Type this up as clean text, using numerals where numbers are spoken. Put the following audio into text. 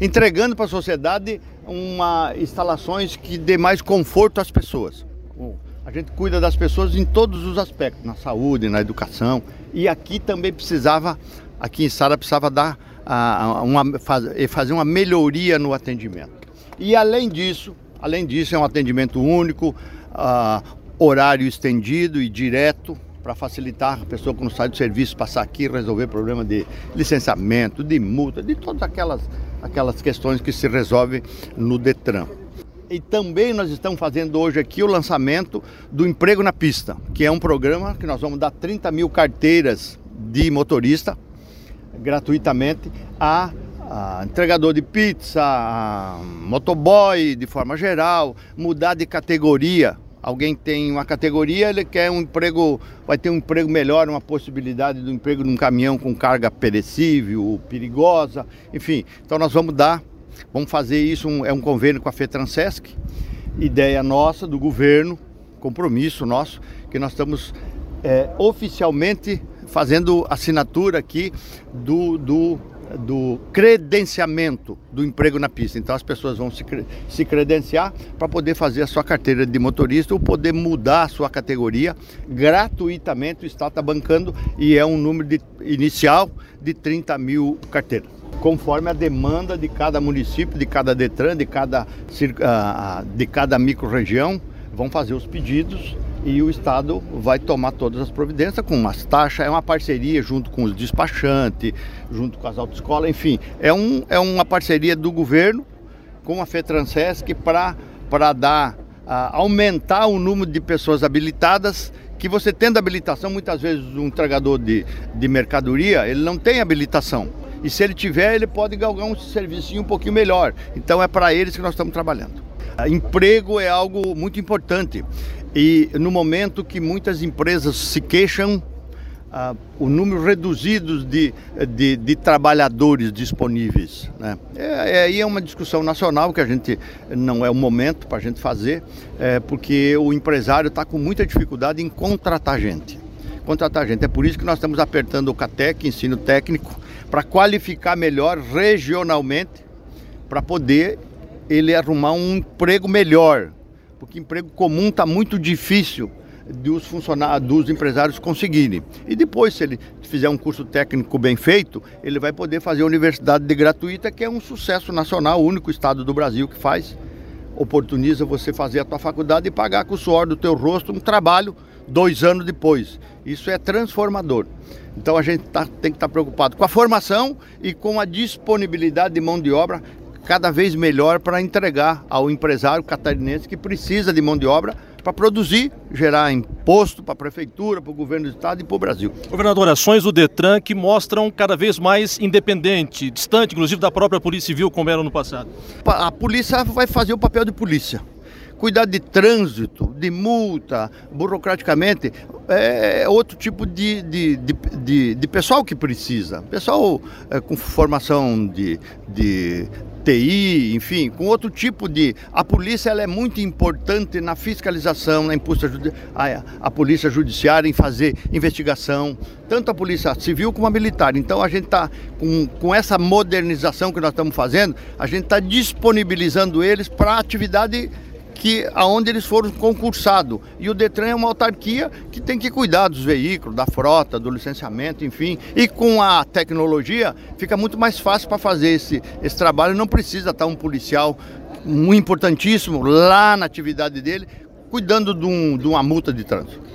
entregando para a sociedade instalações que dê mais conforto às pessoas. A gente cuida das pessoas em todos os aspectos, na saúde, na educação, e aqui também aqui em Sara precisava fazer uma melhoria no atendimento. E além disso é um atendimento único, horário estendido e direto, para facilitar a pessoa quando sai do serviço passar aqui e resolver problema de licenciamento, de multa, de todas aquelas questões que se resolvem no Detran. E também nós estamos fazendo hoje aqui o lançamento do Emprego na Pista, que é um programa que nós vamos dar 30 mil carteiras de motorista gratuitamente a entregador de pizza, a motoboy de forma geral, mudar de categoria. Alguém tem uma categoria, ele quer um emprego, vai ter um emprego melhor, uma possibilidade do emprego num caminhão com carga perecível, perigosa, enfim. Então nós vamos fazer isso, é um convênio com a FETRANSESC, ideia nossa, do governo, compromisso nosso, que nós estamos oficialmente fazendo assinatura aqui do credenciamento do emprego na pista. Então as pessoas vão se credenciar para poder fazer a sua carteira de motorista ou poder mudar a sua categoria gratuitamente. O Estado está bancando e é um número inicial de 30 mil carteiras, conforme a demanda de cada município, de cada Detran, de cada micro-região. Vão fazer os pedidos e o Estado vai tomar todas as providências com umas taxas, é uma parceria junto com os despachantes, junto com as autoescolas, enfim, é uma parceria do governo com a FETRANSESC para aumentar o número de pessoas habilitadas, que você tendo habilitação, muitas vezes um entregador de mercadoria, ele não tem habilitação, e se ele tiver, ele pode galgar um serviço um pouquinho melhor, então é para eles que nós estamos trabalhando. Emprego é algo muito importante. E no momento que muitas empresas se queixam, o número reduzido de trabalhadores disponíveis, né? Aí é uma discussão nacional que a gente não é o momento para a gente fazer, porque o empresário está com muita dificuldade em contratar gente. É por isso que nós estamos apertando o CATEC, ensino técnico, para qualificar melhor regionalmente, para poder ele arrumar um emprego melhor. Porque emprego comum está muito difícil dos empresários conseguirem. E depois, se ele fizer um curso técnico bem feito, ele vai poder fazer a universidade de gratuita, que é um sucesso nacional, o único estado do Brasil que faz. Oportuniza você fazer a tua faculdade e pagar com o suor do teu rosto um trabalho 2 anos depois. Isso é transformador. Então a gente tem que estar preocupado com a formação e com a disponibilidade de mão de obra cada vez melhor para entregar ao empresário catarinense que precisa de mão de obra para produzir, gerar imposto para a prefeitura, para o governo do estado e para o Brasil. Governador, ações do Detran que mostram cada vez mais independente, distante, inclusive da própria Polícia Civil, como era no passado. A polícia vai fazer o papel de polícia. Cuidar de trânsito, de multa, burocraticamente, é outro tipo de pessoal que precisa. Pessoal com formação de TI, enfim, com outro tipo de... A polícia ela é muito importante na fiscalização, a polícia judiciária em fazer investigação, tanto a polícia civil como a militar. Então a gente está, com essa modernização que nós estamos fazendo, a gente está disponibilizando eles para a atividade aonde eles foram concursados. E o Detran é uma autarquia que tem que cuidar dos veículos, da frota, do licenciamento, enfim. E com a tecnologia fica muito mais fácil para fazer esse trabalho. Não precisa estar um policial muito importantíssimo lá na atividade dele, cuidando de uma multa de trânsito.